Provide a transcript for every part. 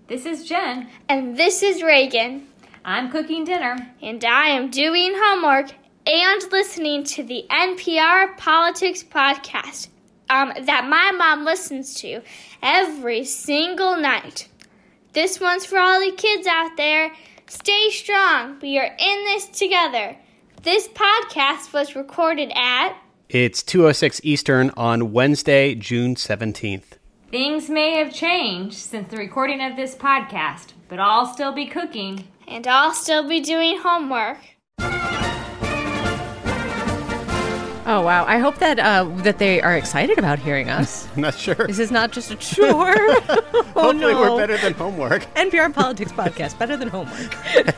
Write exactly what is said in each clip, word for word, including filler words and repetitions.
This is Jen. And this is Reagan. I'm cooking dinner. And I am doing homework and listening to the N P R Politics Podcast um, that my mom listens to every single night. This one's for all the kids out there. Stay strong. We are in this together. This podcast was recorded at... It's two oh six Eastern on Wednesday, June seventeenth. Things may have changed since the recording of this podcast, but I'll still be cooking. And I'll still be doing homework. Oh, wow. I hope that uh, that they are excited about hearing us. I'm not sure. This is not just a chore. Oh, Hopefully no. we're better than homework. N P R Politics Podcast, better than homework.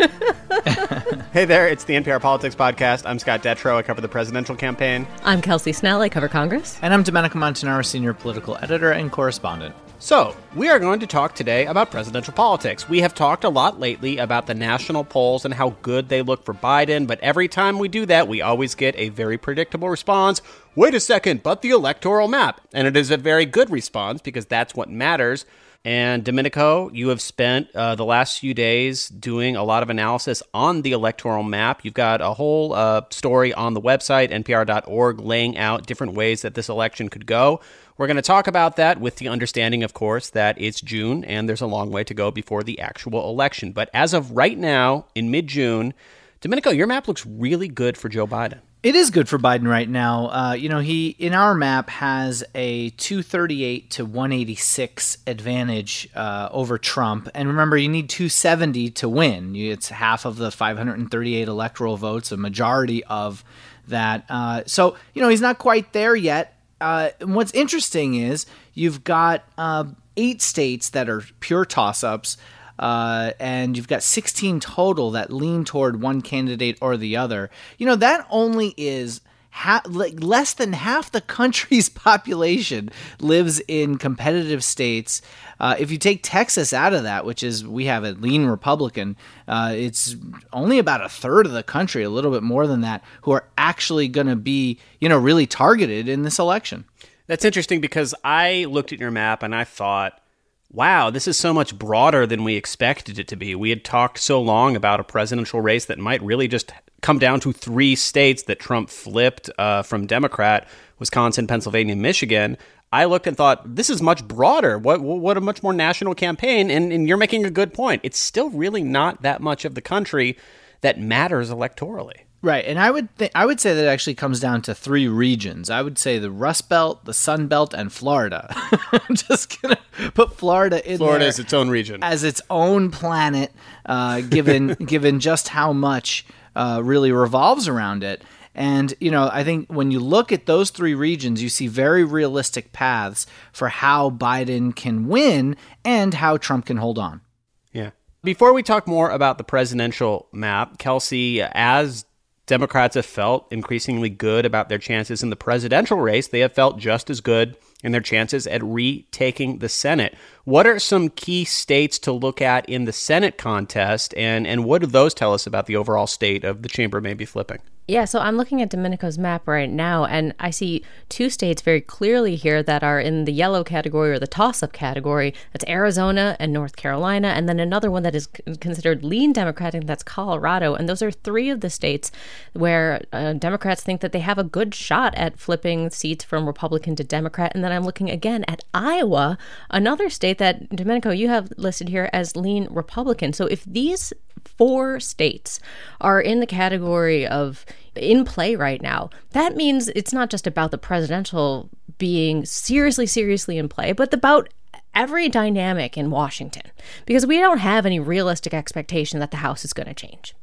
Hey there, it's the N P R Politics Podcast. I'm Scott Detrow. I cover the presidential campaign. I'm Kelsey Snell. I cover Congress. And I'm Domenico Montanaro, senior political editor and correspondent. So, we are going to talk today about presidential politics. We have talked a lot lately about the national polls and how good they look for Biden, but every time we do that, we always get a very predictable response. Wait a second, but the electoral map. And it is a very good response because that's what matters. And Domenico, you have spent uh, the last few days doing a lot of analysis on the electoral map. You've got a whole uh, story on the website, N P R dot org, laying out different ways that this election could go. We're going to talk about that with the understanding, of course, that it's June and there's a long way to go before the actual election. But as of right now, in mid-June, Domenico, your map looks really good for Joe Biden. It is good for Biden right now. Uh, you know, he, in our map, has a two thirty-eight to one eighty-six advantage uh, over Trump. And remember, you need two seventy to win. It's half of the five hundred thirty-eight electoral votes, a majority of that. Uh, so, you know, he's not quite there yet. Uh, and what's interesting is you've got uh, eight states that are pure toss-ups. Uh, and you've got sixteen total that lean toward one candidate or the other. You know, that only is ha- like less than half the country's population lives in competitive states. Uh, if you take Texas out of that, which is we have a lean Republican, uh, it's only about a third of the country, a little bit more than that, who are actually going to be, you know, really targeted in this election. That's interesting because I looked at your map and I thought, wow, this is so much broader than we expected it to be. We had talked so long about a presidential race that might really just come down to three states that Trump flipped uh, from Democrat, Wisconsin, Pennsylvania, Michigan. I looked and thought, this is much broader. What what a much more national campaign. And, and you're making a good point. It's still really not that much of the country that matters electorally. Right, and I would th- I would say that it actually comes down to three regions. I would say the Rust Belt, the Sun Belt, and Florida. I'm just going to put Florida in Florida there is its own region. as its own planet, uh, given given just how much uh, really revolves around it. And, you know, I think when you look at those three regions, you see very realistic paths for how Biden can win and how Trump can hold on. Yeah. Before we talk more about the presidential map, Kelsey, as Democrats have felt increasingly good about their chances in the presidential race, they have felt just as good in their chances at retaking the Senate. What are some key states to look at in the Senate contest, and, and what do those tell us about the overall state of the chamber maybe flipping? Yeah, so I'm looking at Domenico's map right now, and I see two states very clearly here that are in the yellow category or the toss-up category. That's Arizona and North Carolina, and then another one that is considered lean Democratic, that's Colorado. And those are three of the states where uh, Democrats think that they have a good shot at flipping seats from Republican to Democrat. And then I'm looking again at Iowa, another state that, Domenico, you have listed here as lean Republican. So if these four states are in the category of in play right now, that means it's not just about the presidential being seriously, seriously in play, but about every dynamic in Washington, because we don't have any realistic expectation that the House is going to change.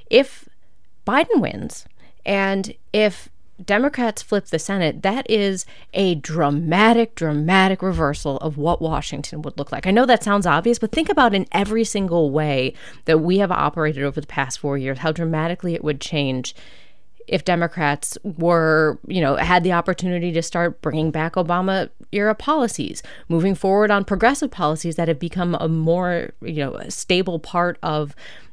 If Biden wins and if Democrats flip the Senate, that is a dramatic, dramatic reversal of what Washington would look like. I know that sounds obvious, but think about in every single way that we have operated over the past four years, how dramatically it would change if Democrats were, you know, had the opportunity to start bringing back Obama-era policies, moving forward on progressive policies that have become a more, you know, stable part of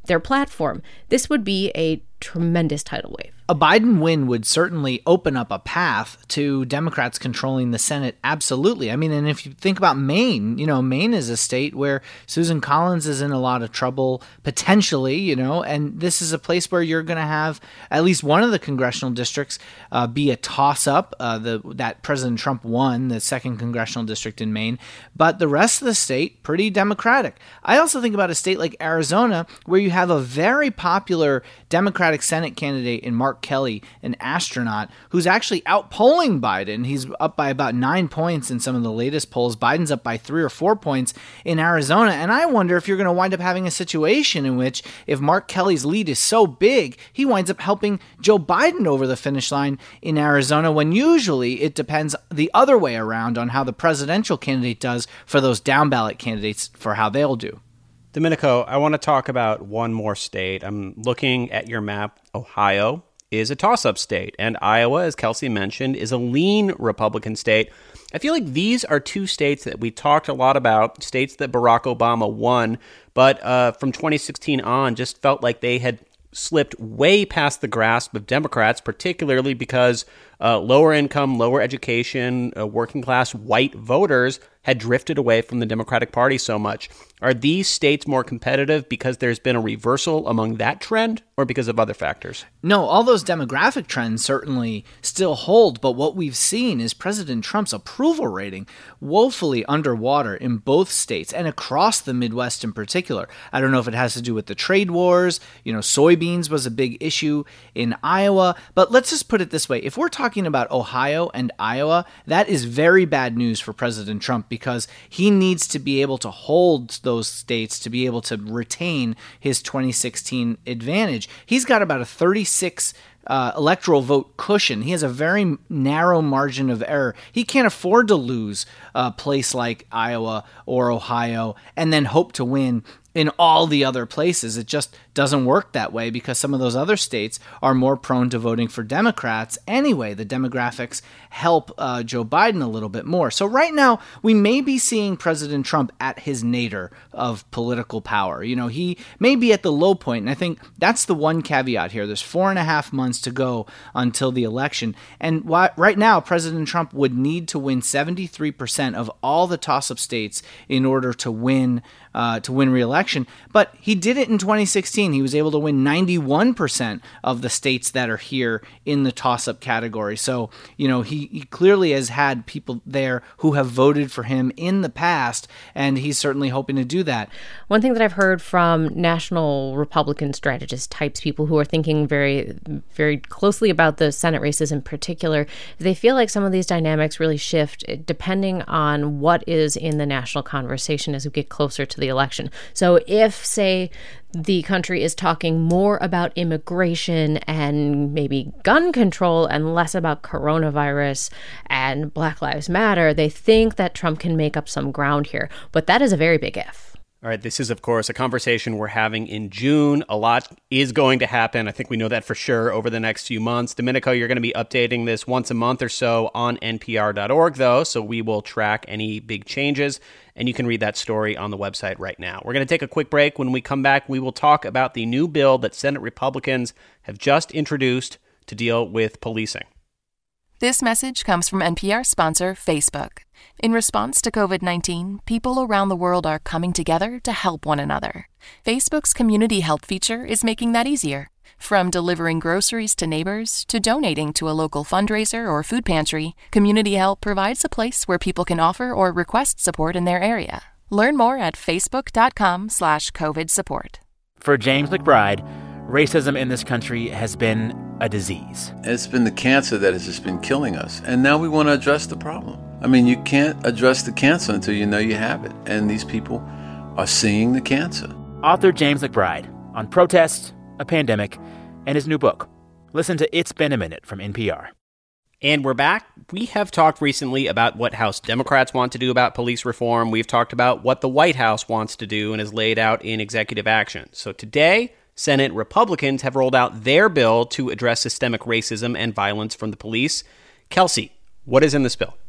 their platform. This would be a tremendous tidal wave. A Biden win would certainly open up a path to Democrats controlling the Senate. Absolutely. I mean, and if you think about Maine, you know, Maine is a state where Susan Collins is in a lot of trouble, potentially, you know, and this is a place where you're going to have at least one of the congressional districts uh, be a toss-up. Uh, the that President Trump won, the second congressional district in Maine, but the rest of the state, pretty Democratic. I also think about a state like Arizona, where you have a very popular Democratic Senate candidate in Mark Kelly, an astronaut, who's actually outpolling Biden. He's up by about nine points in some of the latest polls. Biden's up by three or four points in Arizona. And I wonder if you're going to wind up having a situation in which, if Mark Kelly's lead is so big, he winds up helping Joe Biden over the finish line in Arizona, when usually it depends the other way around on how the presidential candidate does for those down ballot candidates for how they'll do. Domenico, I want to talk about one more state. I'm looking at your map. Ohio is a toss-up state, and Iowa, as Kelsey mentioned, is a lean Republican state. I feel like these are two states that we talked a lot about, states that Barack Obama won, but uh, from twenty sixteen on just felt like they had slipped way past the grasp of Democrats, particularly because uh, lower income, lower education, uh, working class white voters had drifted away from the Democratic Party so much. Are these states more competitive because there's been a reversal among that trend, or because of other factors? No, all those demographic trends certainly still hold, but what we've seen is President Trump's approval rating woefully underwater in both states and across the Midwest in particular. I don't know if it has to do with the trade wars. You know, soybeans was a big issue in Iowa, but let's just put it this way. If we're talking about Ohio and Iowa, that is very bad news for President Trump, because he needs to be able to hold those states to be able to retain his twenty sixteen advantage. He's got about a thirty-six uh, electoral vote cushion. He has a very narrow margin of error. He can't afford to lose a place like Iowa or Ohio and then hope to win in all the other places. It just doesn't work that way, because some of those other states are more prone to voting for Democrats. Anyway, the demographics help uh, Joe Biden a little bit more. So right now, we may be seeing President Trump at his nadir of political power. You know, he may be at the low point, and I think that's the one caveat here. There's four and a half months to go until the election. And why, right now, President Trump would need to win seventy-three percent of all the toss-up states in order to win uh, to win re-election. But he did it in twenty sixteen. He was able to win ninety-one percent of the states that are here in the toss-up category. So, you know, he, he clearly has had people there who have voted for him in the past, and he's certainly hoping to do that. One thing that I've heard from national Republican strategist types, people who are thinking very, very closely about the Senate races in particular, they feel like some of these dynamics really shift depending on what is in the national conversation as we get closer to the election. So if, say, the country is talking more about immigration and maybe gun control and less about coronavirus and Black Lives Matter, they think that Trump can make up some ground here. But that is a very big if. All right, this is, of course, a conversation we're having in June. A lot is going to happen. I think we know that for sure over the next few months. Domenico, you're going to be updating this once a month or so on N P R dot org, though, so we will track any big changes, and you can read that story on the website right now. We're going to take a quick break. When we come back, we will talk about the new bill that Senate Republicans have just introduced to deal with policing. This message comes from N P R sponsor Facebook. In response to covid nineteen, people around the world are coming together to help one another. Facebook's community help feature is making that easier. From delivering groceries to neighbors to donating to a local fundraiser or food pantry, Community Help provides a place where people can offer or request support in their area. Learn more at facebook.com slash COVID support. For James McBride, racism in this country has been a disease. It's been the cancer that has just been killing us. And now we want to address the problem. I mean, you can't address the cancer until you know you have it. And these people are seeing the cancer. Author James McBride on protest, a pandemic, and his new book. Listen to It's Been a Minute from N P R. And we're back. We have talked recently about what House Democrats want to do about police reform. We've talked about what the White House wants to do and has laid out in executive action. So today, Senate Republicans have rolled out their bill to address systemic racism and violence from the police. Kelsey, what is in this bill?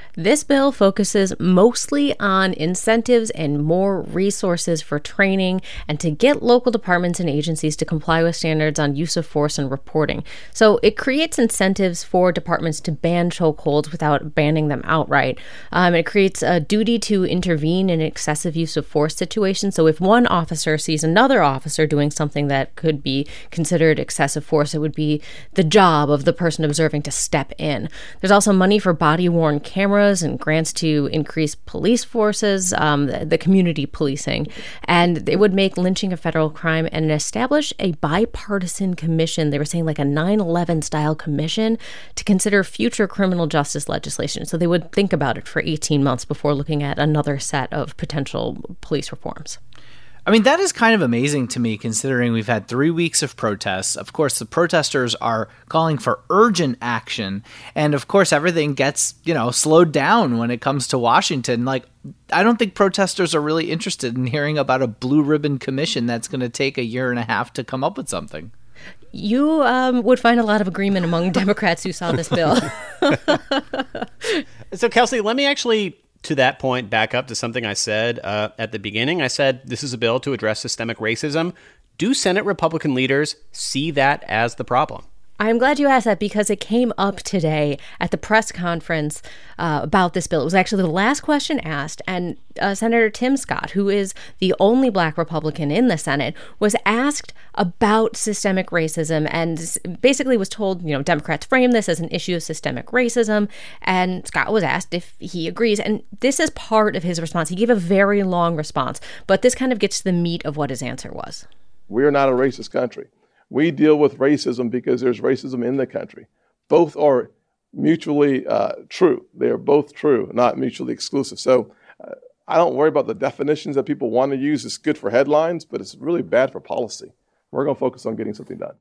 This bill focuses mostly on incentives and more resources for training and to get local departments and agencies to comply with standards on use of force and reporting. So it creates incentives for departments to ban chokeholds without banning them outright. Um, it creates a duty to intervene in excessive use of force situations. So if one officer sees another officer doing something that could be considered excessive force, it would be the job of the person observing to step in. There's also money for body-worn cameras and grants to increase police forces, um, the, the community policing. And it would make lynching a federal crime and establish a bipartisan commission. They were saying like a nine eleven style commission to consider future criminal justice legislation. So they would think about it for eighteen months before looking at another set of potential police reforms. I mean, that is kind of amazing to me, considering we've had three weeks of protests. Of course, the protesters are calling for urgent action. And of course, everything gets, you know, slowed down when it comes to Washington. Like, I don't think protesters are really interested in hearing about a blue ribbon commission that's going to take a year and a half to come up with something. You um, would find a lot of agreement among Democrats who saw this bill. So, Kelsey, let me actually, to that point, back up to something I said uh, at the beginning. I said this is a bill to address systemic racism. Do Senate Republican leaders see that as the problem? I'm glad you asked that because it came up today at the press conference uh, about this bill. It was actually the last question asked, and uh, Senator Tim Scott, who is the only black Republican in the Senate, was asked about systemic racism and basically was told, you know, Democrats frame this as an issue of systemic racism, and Scott was asked if he agrees, and this is part of his response. He gave a very long response, but this kind of gets to the meat of what his answer was. We're not a racist country. We deal with racism because there's racism in the country. Both are mutually uh, true. They are both true, not mutually exclusive. So uh, I don't worry about the definitions that people want to use. It's good for headlines, but it's really bad for policy. We're going to focus on getting something done.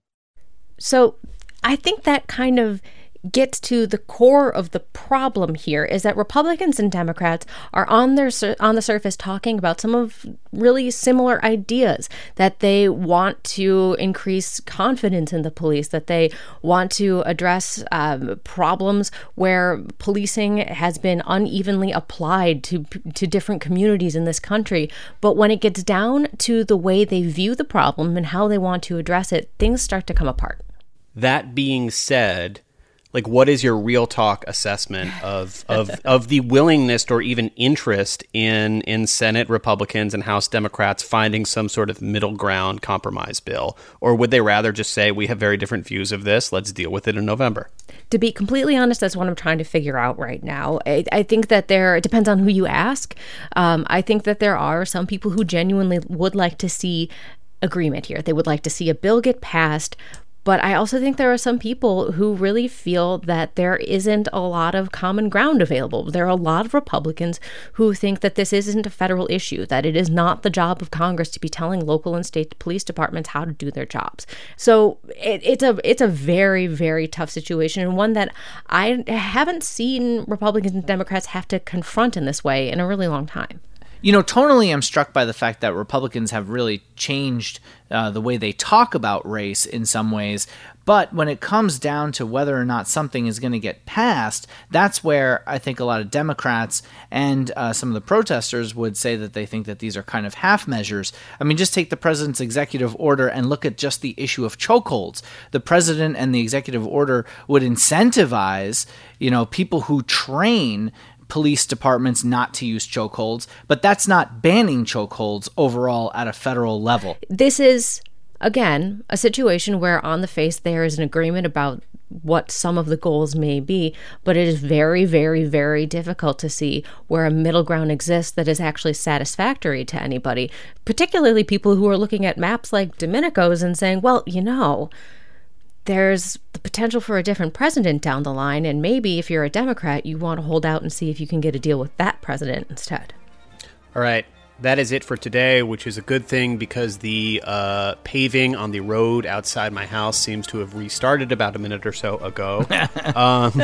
So I think that kind of gets to the core of the problem here, is that Republicans and Democrats are on their on the surface talking about some of really similar ideas, that they want to increase confidence in the police, that they want to address um, problems where policing has been unevenly applied to to different communities in this country. But when it gets down to the way they view the problem and how they want to address it, things start to come apart. That being said, like, what is your real talk assessment of of of the willingness or even interest in in Senate Republicans and House Democrats finding some sort of middle ground compromise bill? Or would they rather just say, we have very different views of this, let's deal with it in November? To be completely honest, that's what I'm trying to figure out right now. I, I think that there, it depends on who you ask. Um, I think that there are some people who genuinely would like to see agreement here. They would like to see a bill get passed. But I also think there are some people who really feel that there isn't a lot of common ground available. There are a lot of Republicans who think that this isn't a federal issue, that it is not the job of Congress to be telling local and state police departments how to do their jobs. So it, it's a it's a very, very tough situation, and one that I haven't seen Republicans and Democrats have to confront in this way in a really long time. You know, tonally, I'm struck by the fact that Republicans have really changed uh, the way they talk about race in some ways. But when it comes down to whether or not something is going to get passed, that's where I think a lot of Democrats and uh, some of the protesters would say that they think that these are kind of half measures. I mean, just take the president's executive order and look at just the issue of chokeholds. The president and the executive order would incentivize, you know, people who train police departments not to use chokeholds, but that's not banning chokeholds overall at a federal level. This is, again, a situation where on the face there is an agreement about what some of the goals may be, but it is very, very, very difficult to see where a middle ground exists that is actually satisfactory to anybody, particularly people who are looking at maps like Domenico's and saying, well, you know, there's the potential for a different president down the line, and maybe if you're a Democrat, you want to hold out and see if you can get a deal with that president instead. All right. That is it for today, which is a good thing because the uh, paving on the road outside my house seems to have restarted about a minute or so ago. um,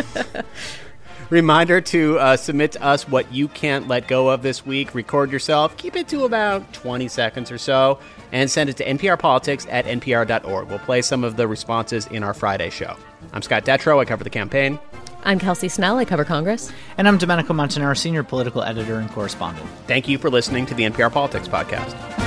reminder to uh, submit to us what you can't let go of this week. Record yourself. Keep it to about twenty seconds or so. And send it to N P R politics at N P R dot org. We'll play some of the responses in our Friday show. I'm Scott Detrow. I cover the campaign. I'm Kelsey Snell. I cover Congress. And I'm Domenico Montanaro, senior political editor and correspondent. Thank you for listening to the N P R Politics Podcast.